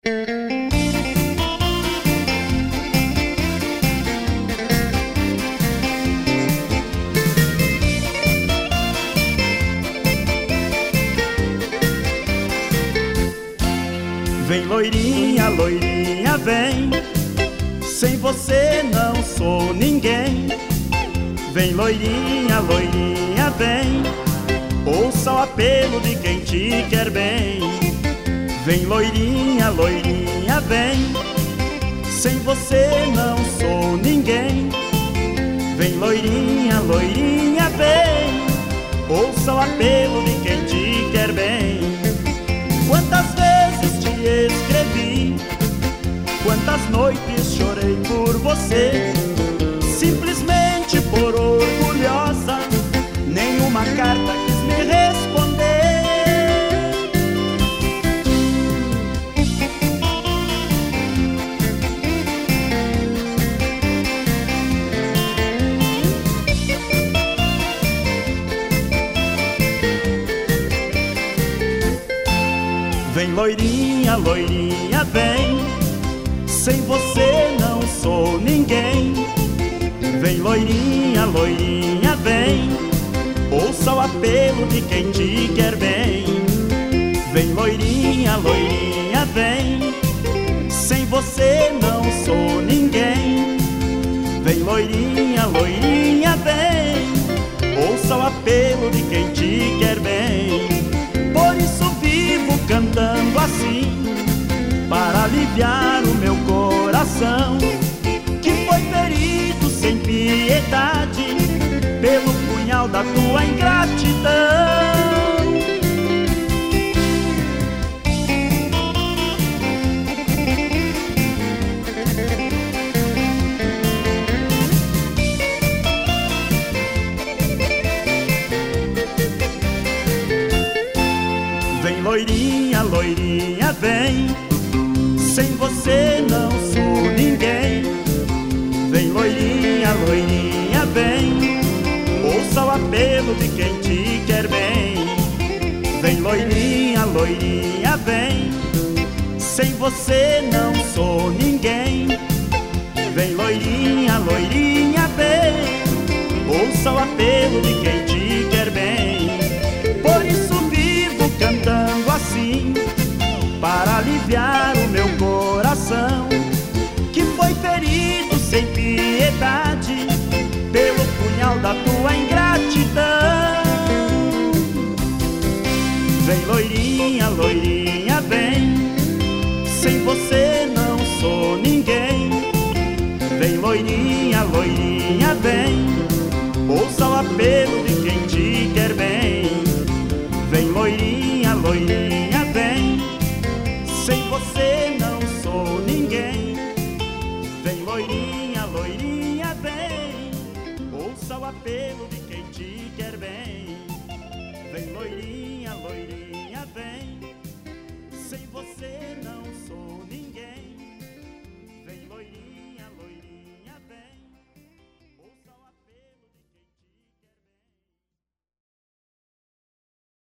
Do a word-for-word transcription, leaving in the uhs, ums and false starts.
Vem loirinha, loirinha, vem, sem você não sou ninguém. Vem loirinha, loirinha, vem, ouça o apelo de quem te quer bem. Vem loirinha, loirinha, vem, sem você não sou ninguém. Vem loirinha, loirinha, vem, ouça o apelo de quem te quer bem. Quantas vezes te escrevi, quantas noites chorei por você, simplesmente por orgulhosa, nenhuma carta quis me responder. Vem loirinha, loirinha, vem, sem você não sou ninguém. Vem loirinha, loirinha, vem, ouça o apelo de quem te quer bem. Vem loirinha, loirinha, vem, sem você não sou ninguém. Vem loirinha, loirinha, vem, ouça o apelo de quem te quer bem. Por isso vivo cantando assim, para aliviar o meu coração, que foi ferido sem piedade pelo punhal da tua ingratidão. Vem loirinha, loirinha, vem, sem você não sou ninguém. Vem loirinha, loirinha, vem, ouça o apelo de quem te quer bem. Vem loirinha, loirinha, vem, sem você não sou ninguém. Vem loirinha, loirinha, vem, ouça o apelo de quem te quer bem. Por isso vivo cantando assim, para aliviar o meu coração, que foi ferido sem piedade pelo punhal da tua ingratidão. Vem loirinha, loirinha, vem, sem você não sou ninguém. Vem loirinha, loirinha, vem, ouça o apelo de quem te quer bem. Vem loirinha, loirinha, vem, sem você não sou ninguém. Vem loirinha, loirinha, vem, ouça o apelo de quem te quer bem. Vem loirinha, loirinha, vem, sem você não sou